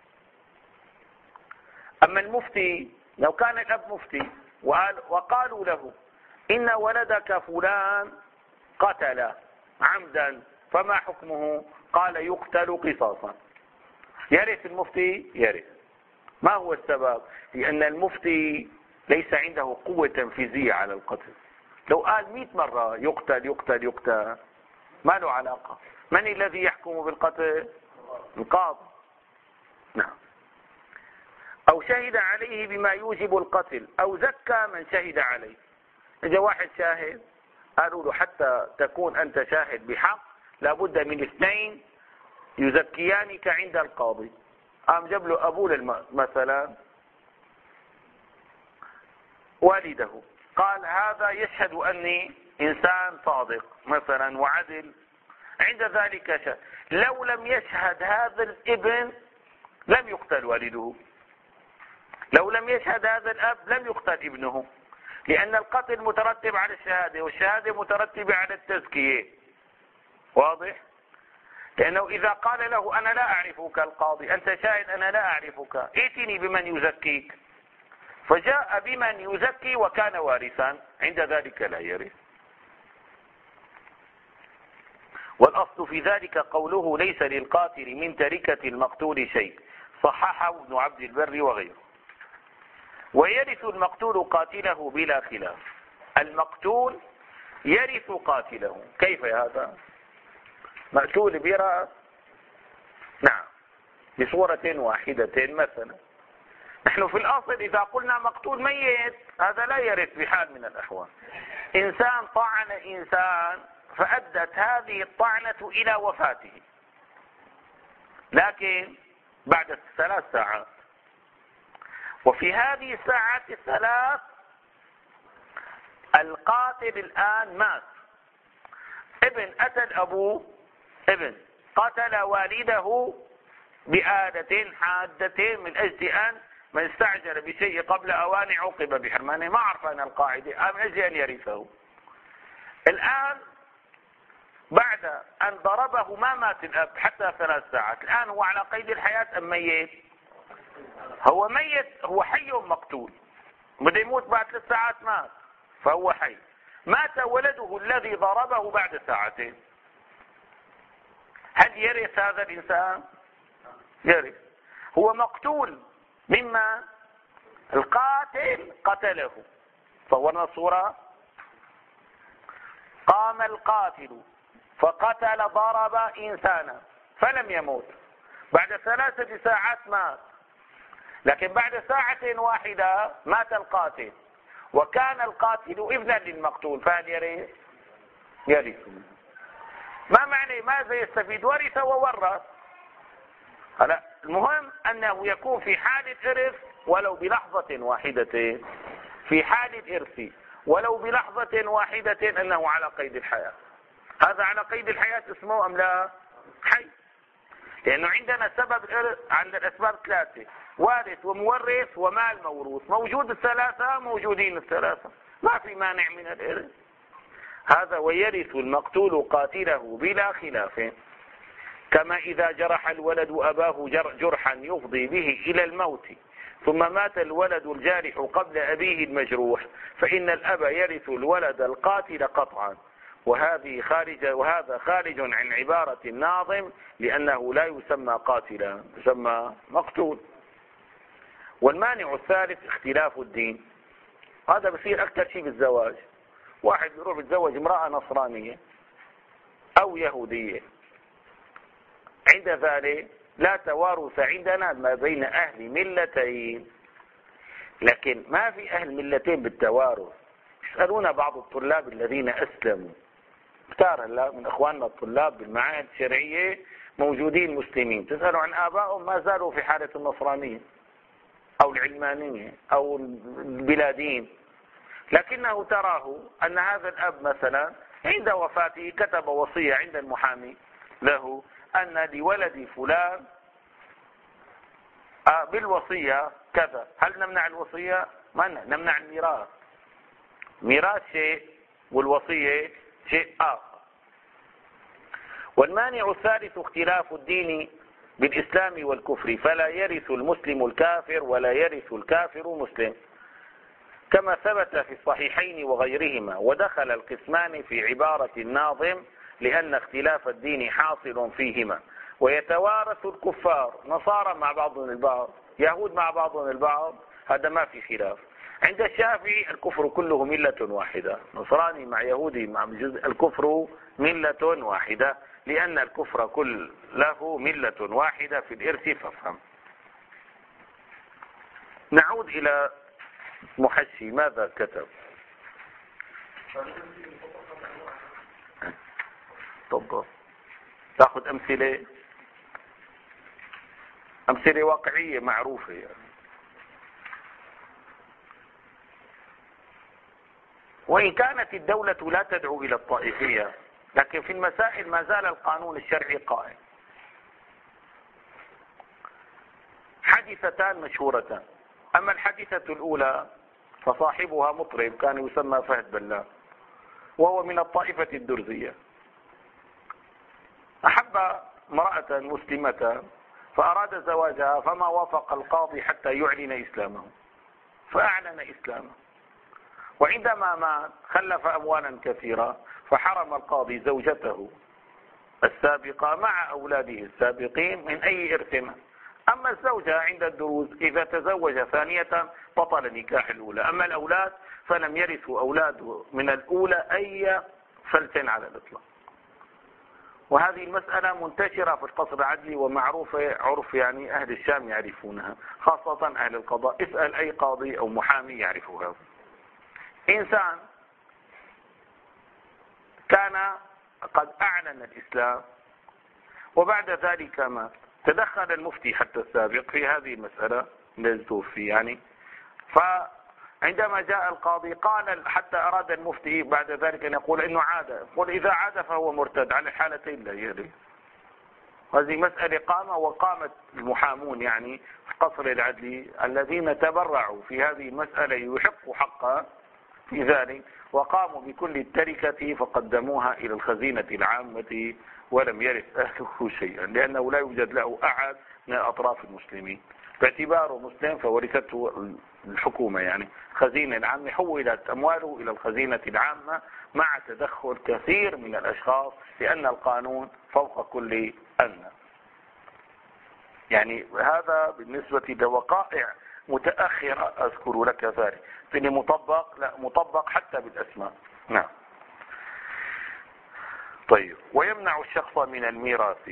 أما المفتي، لو كان الأب مفتي وقالوا له إن ولدك فلان قتل عمدا فما حكمه؟ قال يقتل قصاصا. يرث المفتي؟ يرث. ما هو السبب؟ لأن المفتي ليس عنده قوة تنفيذية على القتل. لو قال 100 مرة يقتل يقتل يقتل ما له علاقة. من الذي يحكم بالقتل؟ القاضي. نعم. أو شهد عليه بما يوجب القتل أو زكى من شهد عليه. إذا واحد شاهد قالوا له حتى تكون أنت شاهد بحق لابد من 2 يزكيانك عند القاضي. قام جاب له أبوه مثلا والده، قال هذا يشهد أني إنسان صادق مثلا وعدل، عند ذلك شهد. لو لم يشهد هذا الابن لم يقتل والده، لو لم يشهد هذا الأب لم يقتل ابنه، لأن القتل مترتب على الشهادة والشهادة مترتبة على التزكية. واضح؟ لأنه إذا قال له أنا لا أعرفك القاضي، أنت شاهد أنا لا أعرفك، ائتني بمن يزكيك، فجاء بمن يزكي وكان وارثا، عند ذلك لا يرث. والأصل في ذلك قوله ليس للقاتل من تركة المقتول شيء، صححه ابن عبد البر وغيره. ويرث المقتول قاتله بلا خلاف. المقتول يرث قاتله. كيف هذا؟ مقتول برأس، نعم، بصورة واحدة مثلا. نحن في الأصل إذا قلنا مقتول ميت هذا لا يرث بحال من الأحوال. إنسان طعن إنسان فأدت هذه الطعنة إلى وفاته، لكن بعد 3 ساعات، وفي هذه الساعات ال3 القاتل الآن مات. ابن قتل أبوه، ابن قتل والده بآلة حادة من أجل أن من استعجل بشيء قبل أوان عوقب بحرمانه. ما عرف أن القاعدة من أجل أن يرثه. الآن بعد أن ضربه ما مات الأب حتى 3 ساعات. الآن هو على قيد الحياة أم ميت؟ هو ميت، هو حي مقتول، بده يموت بعد 3 ساعات مات، فهو حي. مات ولده الذي ضربه بعد 2 ساعات. هل يرث هذا الإنسان؟ يرث. هو مقتول مما القاتل قتله. صورنا الصورة. قام القاتل فقتل ضرب إنسانا فلم يموت، بعد 3 ساعات مات، لكن بعد 1 واحدة مات القاتل، وكان القاتل ابنا للمقتول، فهل يرث؟ يرث. ما معنى ماذا يستفيد؟ ورث وورث. هلا المهم أنه يكون في حال الإرث ولو بلحظة واحدة، في حال الإرث ولو بلحظة واحدة أنه على قيد الحياة. هذا على قيد الحياة اسمه أم لا؟ حي. لأنه عندنا سبب عند الأسباب 3: وارث ومورث ومال موروث. موجود ال3، موجودين ال3، ما في مانع من الإرث. هذا ويرث المقتول قاتله بلا خلاف. كما إذا جرح الولد أباه جرحا يفضي به إلى الموت ثم مات الولد الجارح قبل أبيه المجروح فإن الأب يرث الولد القاتل قطعا، وهذا خارج عن عبارة الناظم لأنه لا يسمى قاتلا، يسمى مقتول. والمانع الثالث اختلاف الدين. هذا بصير أكثر شيء بالزواج، واحد يروح يتزوج امرأة نصرانية أو يهودية، عند ذلك لا توارث عندنا ما بين أهل ملتين، لكن ما في أهل ملتين بالتوارث. يسألون بعض الطلاب الذين أسلموا، كثار هلا من إخواننا الطلاب بالمعاهد الشرعية موجودين مسلمين، تسألوا عن آبائهم ما زالوا في حالة النصرانية أو العلمانية أو البلادين، لكنه تراه أن هذا الأب مثلا عند وفاته كتب وصية عند المحامي له أن لولد فلان بالوصية كذا. هل نمنع الوصية؟ ما نمنع الميراث. ميراث شيء والوصية شيء آخر. والمانع الثالث اختلاف الدين بالإسلام والكفر، فلا يرث المسلم الكافر ولا يرث الكافر مسلم، كما ثبت في الصحيحين وغيرهما. ودخل القسمان في عبارة الناظم لأن اختلاف الدين حاصل فيهما، ويتوارث الكفار، نصارى مع بعضهم البعض، يهود مع بعضهم البعض، هذا ما في خلاف. عند الشافعي الكفر كله ملة واحدة، نصراني مع يهودي مع جزء، الكفر ملة واحدة، لأن الكفر كله ملة واحدة في الإرث. فافهم. نعود إلى محشي ماذا كتب. تفضل. تأخذ أمثلة واقعية معروفة يعني. وإن كانت الدولة لا تدعو إلى الطائفية، لكن في المسائل ما زال القانون الشرعي قائم. حادثتان مشهورتان. أما الحادثة الأولى فصاحبها مطرب كان يسمى فهد بلان، وهو من الطائفة الدرزية. أحب امرأة مسلمة فأراد زواجها، فما وافق القاضي حتى يعلن إسلامه، فأعلن إسلامه. وعندما مات خلف أموالا كثيرة، فحرم القاضي زوجته السابقة مع أولاده السابقين من أي إرث. أما الزوجة عند الدروز إذا تزوج ثانية بطل نكاح الأولى، أما الأولاد فلم يرثوا أولاده من الأولى أي فلس على الإطلاق. وهذه المسألة منتشرة في القصر العدلي ومعروفة عرف، يعني أهل الشام يعرفونها، خاصة أهل القضاء. اسأل أي قاضي أو محامي يعرفها. إنسان كان قد أعلن الإسلام وبعد ذلك مات، تدخل المفتي حتى السابق في هذه المسألة التي توفي يعني. فعندما جاء القاضي قال، حتى أراد المفتي بعد ذلك أن يقول إنه عاد، يقول إذا عاد فهو مرتد، على الحالتين لا يهدي. هذه مسألة قامة، وقامت المحامون يعني في القصر العدلي الذين تبرعوا في هذه المسألة يحقوا حقها في ذلك، وقاموا بكل التركة فقدموها إلى الخزينة العامة، ولم يرث أهله شيئا، لأنه لا يوجد له أحد من أطراف المسلمين، باعتباره مسلم فورثته الحكومة يعني الخزينة العامة، حولت أمواله إلى الخزينة العامة مع تدخل كثير من الأشخاص، لأن القانون فوق كل الناس. يعني هذا بالنسبة لوقائع متأخرة أذكر لك ذلك. في مطبق، لا مطبق حتى بالأسماء. نعم. طيب. ويمنع الشخص من الميراث.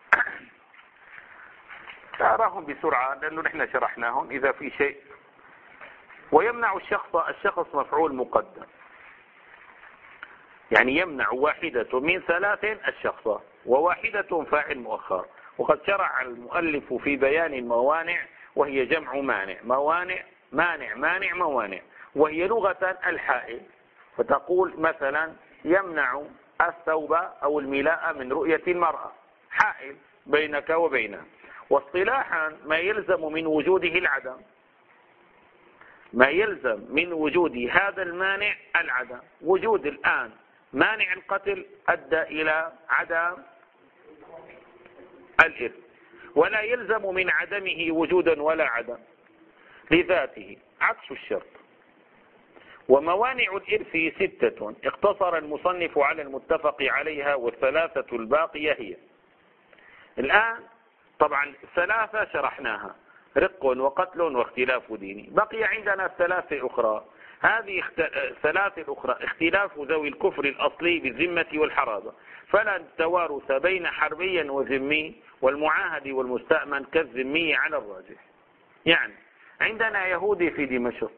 أراهم بسرعة لأنه نحن شرحناهم إذا في شيء. ويمنع الشخص مفعول مقدم، يعني يمنع واحدة من ثلاث الشخص، وواحدة فاعل مؤخر. وقد شرع المؤلف في بيان الموانع، وهي جمع مانع، موانع مانع مانع موانع، وهي لغة الحائل. فتقول مثلا يمنع الثوب أو الملاء من رؤية المرأة، حائل بينك وبينها. واصطلاحا ما يلزم من وجوده العدم، ما يلزم من وجود هذا المانع العدم. وجود الآن مانع القتل أدى إلى عدم الإرث، ولا يلزم من عدمه وجودا ولا عدم. لذاته عكس الشرط. وموانع الإرث 6 اقتصر المصنف على المتفق عليها، والثلاثة الباقية هي. الآن طبعا 3 شرحناها: رق وقتل واختلاف ديني. بقي عندنا 3 أخرى. هذه 3 أخرى: اختلاف ذوي الكفر الأصلي بالذمة والحرابة، فلا توارث بين حربي وذمي، والمعاهد والمستأمن كالذمي على الراجح. يعني عندنا يهودي في دمشق،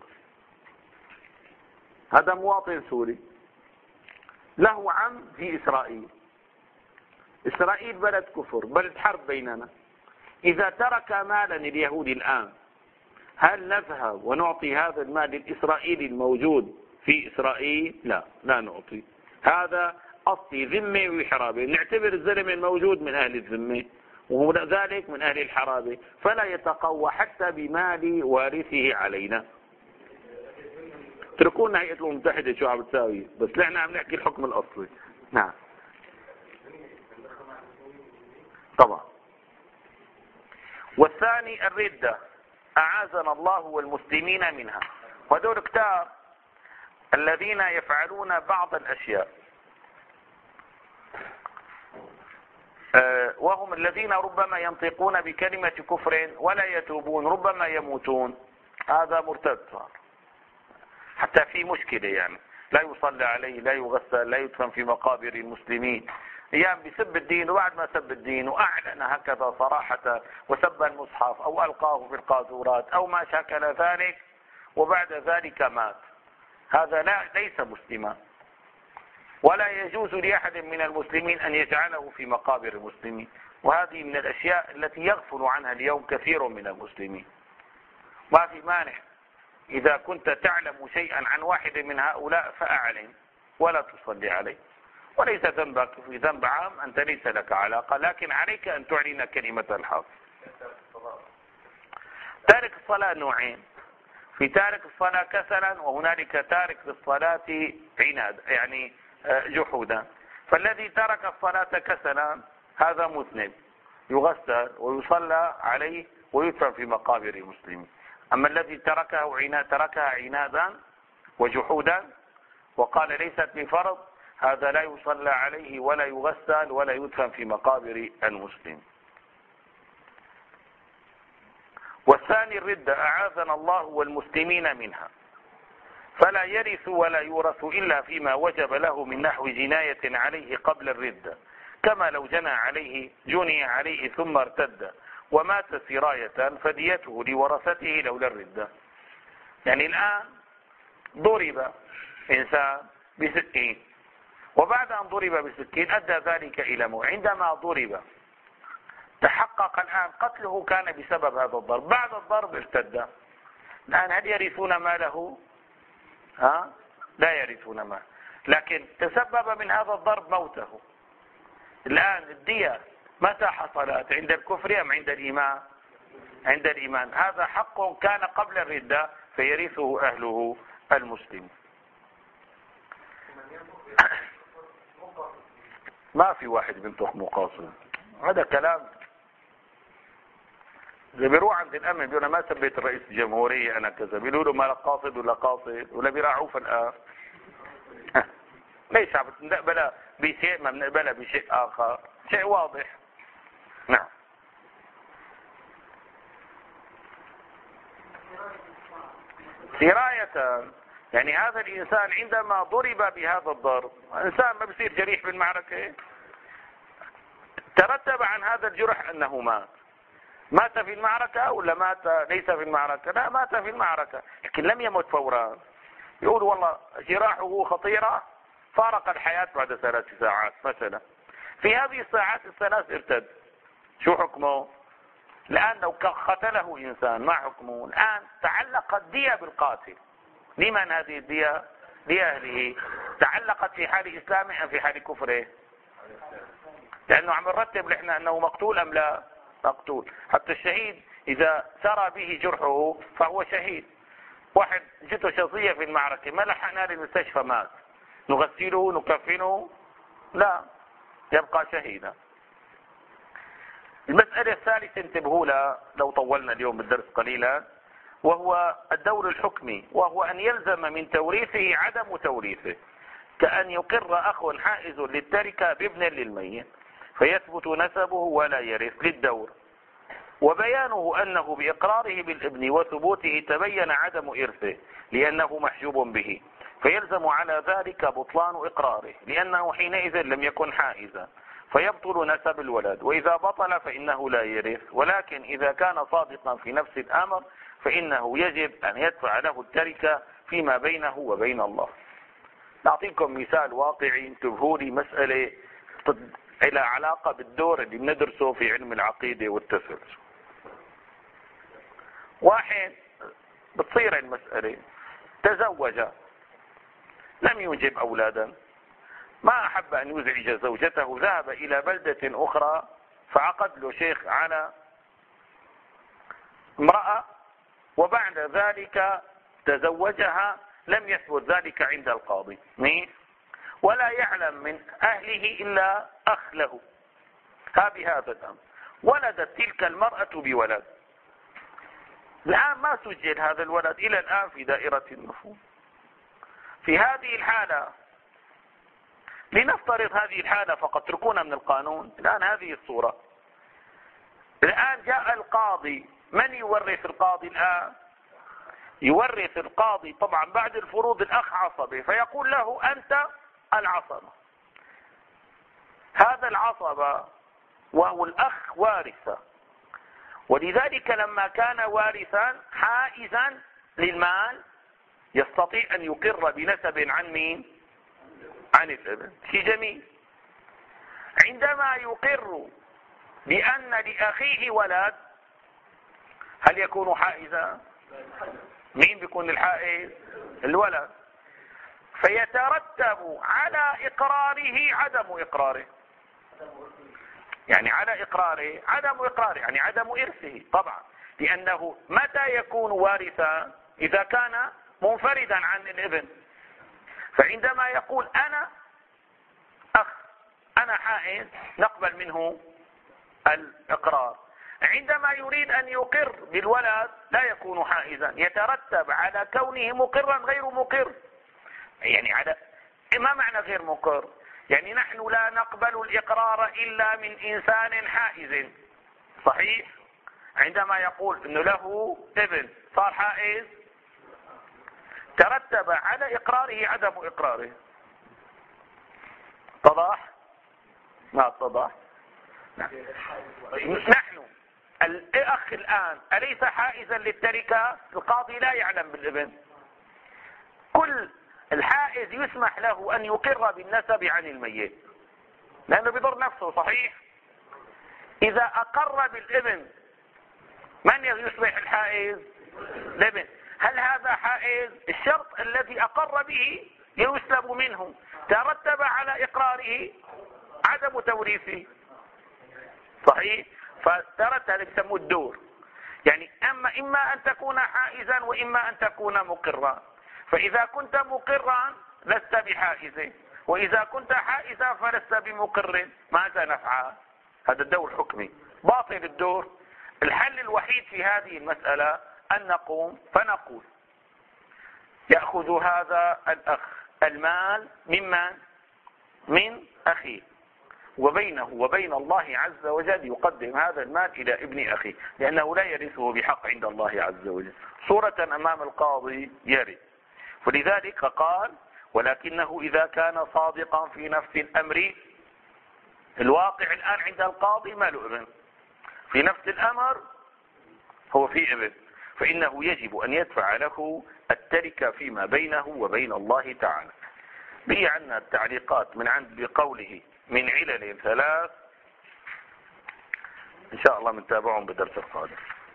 هذا مواطن سوري، له عم في إسرائيل. إسرائيل بلد كفر، بلد حرب بيننا. إذا ترك مالا اليهودي الآن، هل نذهب ونعطي هذا المال الإسرائيلي الموجود في إسرائيل؟ لا نعطي. هذا أصلي ذمة وحرابة. نعتبر الزلمة الموجود من أهل الذمة وهو ذلك من أهل الحرابة، فلا يتقوى حتى بمال وارثه علينا. اتركونا هيئة الأمم المتحدة شو عم تساوي، بس نحن عم نحكي الحكم الأصلي. نعم طبعا. والثاني الردة، أعاذنا الله والمسلمين منها. وهذول كتار الذين يفعلون بعض الأشياء، وهم الذين ربما ينطقون بكلمة كفر ولا يتوبون، ربما يموتون. هذا مرتد صار، حتى في مشكلة، يعني لا يصلى عليه، لا يغسل، لا يدفن في مقابر المسلمين. ايام بسب الدين، وبعد ما سب الدين واعلن هكذا صراحة وسب المصحف او القاه في القاذورات او ما شاكل ذلك، وبعد ذلك مات. هذا ليس مسلما، ولا يجوز لأحد من المسلمين أن يجعله في مقابر المسلمين. وهذه من الأشياء التي يغفل عنها اليوم كثير من المسلمين. ما في مانع إذا كنت تعلم شيئا عن واحد من هؤلاء فأعلن ولا تصلي عليه، وليس ذنبك في ذنب عام، أنت ليس لك علاقة، لكن عليك أن تعلن كلمة الحق. تارك الصلاة نوعين: في تارك الصلاة كسلا، وهنالك تارك للصلاة عناد، يعني جحودا. فالذي ترك الصلاة كسلا هذا مذنب، يغسل ويصلى عليه ويدفن في مقابر المسلمين. أما الذي تركها عنادا وجحودا وقال ليست بفرض، هذا لا يصلى عليه ولا يغسل ولا يدفن في مقابر المسلمين. والثاني الردة، أعاذنا الله والمسلمين منها، فلا يرث ولا يورث إلا فيما وجب له من نحو جناية عليه قبل الردة، كما لو جني عليه ثم ارتد ومات سراية، فديته لورثته لولا الردة. يعني الآن ضرب إنسان بسكين، وبعد أن ضرب بسكين أدى ذلك إلى موت. عندما ضرب تحقق الآن قتله كان بسبب هذا الضرب، بعد الضرب ارتد. الآن هل يرثون ماله؟ لا يرثون ماله، لكن تسبب من هذا الضرب موته. الآن الدية متى حصلت؟ عند الكفر أم عند الإيمان؟ عند الإيمان. هذا حق كان قبل الردة فيرثه أهله المسلم. ما في واحد بنته مقاصد، هذا كلام. إذا بيروح عند الأمن بيقول أنا ما سبيت الرئيس الجمهورية، أنا كذا، بيقولوا له ما قاصد ولا قاصد، ولا بيراعوه في الآن. ليش عم بنقبلها بشيء ما بنقبلها بشيء آخر؟ شيء واضح. نعم. سراية، يعني هذا الإنسان عندما ضرب بهذا الضرب، إنسان ما بيصير جريح بالمعركة، ترتب عن هذا الجرح أنه مات في المعركة ولا مات ليس في المعركة؟ لا، مات في المعركة، لكن لم يمت فورا. يقول والله جراحه خطيرة، فارق الحياة بعد 3 ساعات مثلا. في هذه الساعات الثلاث ارتد، شو حكمه؟ الآن لو قتله إنسان ما حكمه؟ الآن تعلقت دية بالقاتل. لمن هذه الدية؟ لأهله. تعلقت في حال إسلامه أم في حال كفره؟ لأنه عم نرتب نحن أنه مقتول أم لا؟ مقتول. حتى الشهيد إذا سرى به جرحه فهو شهيد. واحد جته شظية في المعركة، ما لحقنا للمستشفى، مات، نغسله نكفنه؟ لا، يبقى شهيدا. المسألة الثالثة انتبهوا لها لو طولنا اليوم بالدرس قليلا: وهو الدور الحكمي، وهو أن يلزم من توريثه عدم توريثه، كأن يقر أخ حائز للتركة بابن للميت فيثبت نسبه ولا يرث للدور، وبيانه أنه بإقراره بالابن وثبوته تبين عدم إرثه لأنه محجوب به، فيلزم على ذلك بطلان إقراره لأنه حينئذ لم يكن حائزا فيبطل نسب الولد، وإذا بطل فإنه لا يرث. ولكن إذا كان صادقا في نفس الأمر فإنه يجب أن يدفع له التركة فيما بينه وبين الله. نعطيكم مثال واقعي انتبهوا لي، مسألة إلى علاقة بالدور اللي بندرسه في علم العقيدة والتسلسل. واحد بتصير المسألة تزوج لم ينجب أولادا، ما أحب أن يزعج زوجته، ذهب إلى بلدة أخرى فعقد له شيخ على امرأة، وبعد ذلك تزوجها، لم يثبت ذلك عند القاضي ولا يعلم من أهله إلا أخ له بهذا الأمر، ولدت تلك المرأة بولد، الآن ما سجل هذا الولد إلى الآن في دائرة النفوذ. في هذه الحالة لنفترض هذه الحالة فقط، اتركونا من القانون الآن هذه الصورة. الآن جاء القاضي، من يورث القاضي الآن؟ يورث القاضي طبعا بعد الفروض الأخ عصبه، فيقول له أنت العصبة، هذا العصبة وهو الأخ وارثة، ولذلك لما كان وارثا حائزا للمال يستطيع أن يقر بنسب عن مين؟ عن الابن. شيء جميل. عندما يقر بأن لأخيه ولد هل يكون حائزا؟ مين بيكون الحائز؟ الولد. فيترتب على إقراره عدم إقراره، يعني على إقراره عدم إقراره، يعني عدم إرثه طبعا، لأنه متى يكون وارثا؟ إذا كان منفردا عن الابن. فعندما يقول أنا أخ أنا حائز نقبل منه الإقرار، عندما يريد أن يقر بالولد لا يكون حائزا، يترتب على كونه مقرا غير مقر. يعني على ما معنى غير مقر؟ يعني نحن لا نقبل الإقرار إلا من إنسان حائز، صحيح؟ عندما يقول إنه له ابن صار حائز، ترتب على إقراره عدم إقراره. اتضح؟ ما اتضح؟ نحن الأخ الآن أليس حائزا للتركة؟ القاضي لا يعلم بالابن، كل الحائز يسمح له أن يقر بالنسب عن الميت لأنه بيضر نفسه، صحيح؟ إذا أقر بالابن من يصبح الحائز؟ الابن. هل هذا حائز؟ الشرط الذي أقر به يسلب منه، ترتب على إقراره عدم توريثه، صحيح؟ فترتب هذا يسموه الدور، يعني إما أن تكون حائزا وإما أن تكون مقرا. فإذا كنت مقرا لست بحائز، وإذا كنت حائزا فلست بمقر، ماذا نفعل؟ هذا الدور حكمي باطل الدور. الحل الوحيد في هذه المسألة أن نقوم فنقول يأخذ هذا الأخ المال ممن؟ من أخيه، وبينه وبين الله عز وجل يقدم هذا المال إلى ابن أخيه، لأنه لا يرثه بحق عند الله عز وجل، صورة أمام القاضي يرث. ولذلك قال ولكنه إذا كان صادقا في نفس الأمر، الواقع الآن عند القاضي ما له ابن، في نفس الأمر هو في ابن، فإنه يجب أن يدفع له التركة فيما بينه وبين الله تعالى. بي عنا التعليقات من عند بقوله من علل ثلاث، إن شاء الله بنتابعهم بالدرس القادم.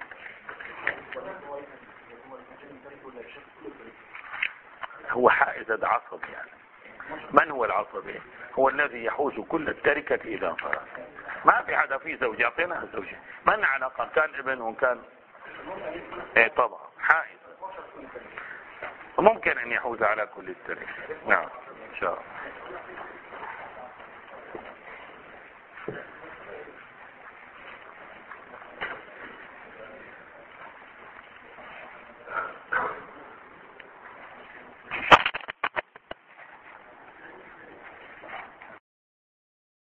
هو حائز هذا عصب، يعني من هو العصبي؟ هو الذي يحوز كل التركة إذا انفرد. ما في حدا فيه زوجة، أعطيناها زوجة، من علاقة كان ابن وكان طبعا حائز، ممكن أن يحوز على كل التركة. نعم إن شاء الله.